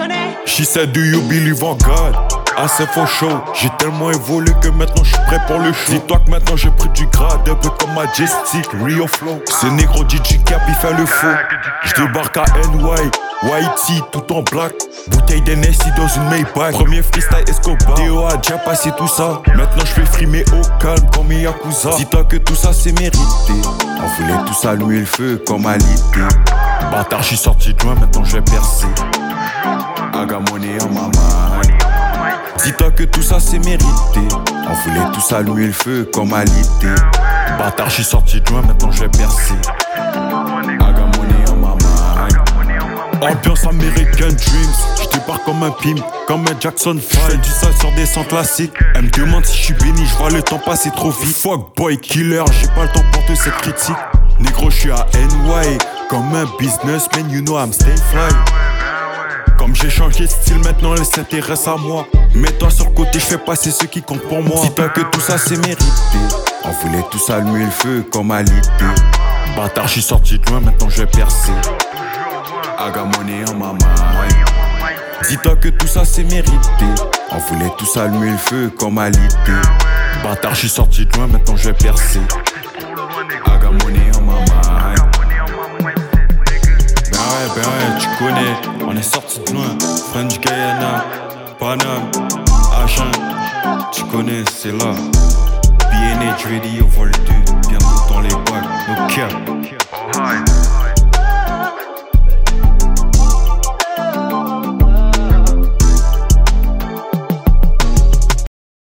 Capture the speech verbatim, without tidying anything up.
She said do you believe en God? Assez for show. J'ai tellement évolué que maintenant je suis prêt pour le show. Dis-toi que maintenant j'ai pris du grade, un peu comme Majestic, Rio Flow. C'est négro D J Cap, il fait le faux. Je débarque à N Y, White Tee, tout en black. Bouteille d'Hennessy dans une Maybach. Premier freestyle Escobar. D O a déjà passé tout ça. Maintenant je fais frimer au calme comme Yakuza. Dis-toi que tout ça c'est mérité. On voulait tous allumer le feu comme à l'été. Bâtard, j'suis sorti de loin, maintenant je vais percer. I got money on my mind. Dis-toi que tout ça c'est mérité. On voulait tous allumer le feu comme à l'été. Bâtard, j'suis sorti de loin, maintenant je vais percer. I got money on my mind. Ambiance American Dreams. J'débarque comme un pimp, comme un Jackson five. J'fais du sale sur des sons classiques. Elle me demande si j'suis béni, j'vois le temps passer trop vite. Fuck boy killer, j'ai pas le temps pour toute cette critique. Négro, j'suis à N Y, comme un businessman, you know I'm stay fly. Comme j'ai changé de style, maintenant elle s'intéresse à moi. Mets-toi sur le côté, j'fais passer ce qui compte pour moi. Dis-toi que tout ça c'est mérité. On voulait tous allumer le feu comme à l'été. Bâtard, j'suis sorti de loin, maintenant je vais percer. I got money on my mind. Dis-toi que tout ça c'est mérité. On voulait tous allumer le feu comme à l'été. Bâtard, j'suis sorti de loin, maintenant je vais percer. I got money on my mind. Ben ouais, ben ouais, tu connais, on est sorti de loin. French Guyana, Paname, H un, tu connais, c'est là. B N H ready au vol deux, bientôt dans les bacs, no cap.